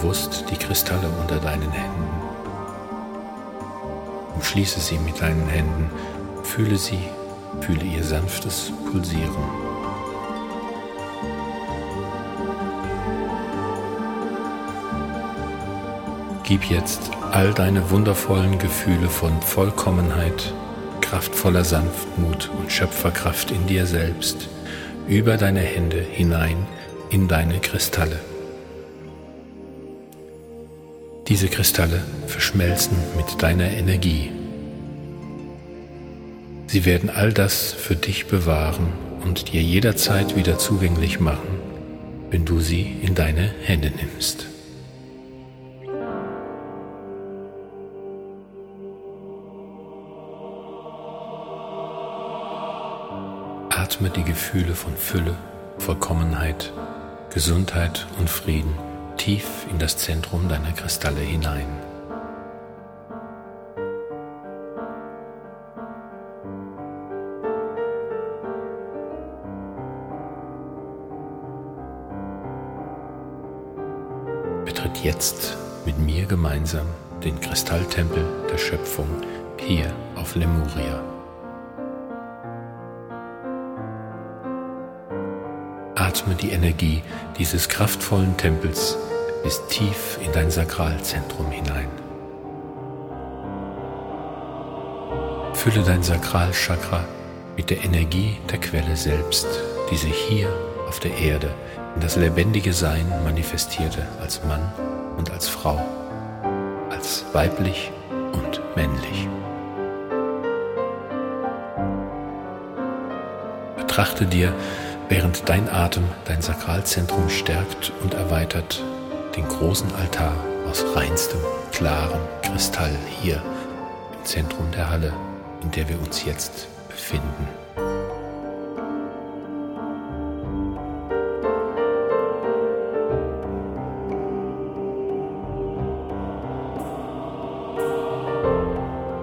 bewusst die Kristalle unter deinen Händen. Umschließe sie mit deinen Händen, fühle ihr sanftes Pulsieren. Gib jetzt all deine wundervollen Gefühle von Vollkommenheit, kraftvoller Sanftmut und Schöpferkraft in dir selbst über deine Hände hinein in deine Kristalle. Diese Kristalle verschmelzen mit deiner Energie. Sie werden all das für dich bewahren und dir jederzeit wieder zugänglich machen, wenn du sie in deine Hände nimmst. Atme die Gefühle von Fülle, Vollkommenheit, Gesundheit und Frieden tief in das Zentrum deiner Kristalle hinein. Betritt jetzt mit mir gemeinsam den Kristalltempel der Schöpfung hier auf Lemuria. Atme die Energie dieses kraftvollen Tempels bis tief in dein Sakralzentrum hinein. Fülle dein Sakralchakra mit der Energie der Quelle selbst, die sich hier auf der Erde in das lebendige Sein manifestierte als Mann und als Frau, als weiblich und männlich. Betrachte dir, während dein Atem dein Sakralzentrum stärkt und erweitert, den großen Altar aus reinstem, klarem Kristall hier im Zentrum der Halle, in der wir uns jetzt befinden.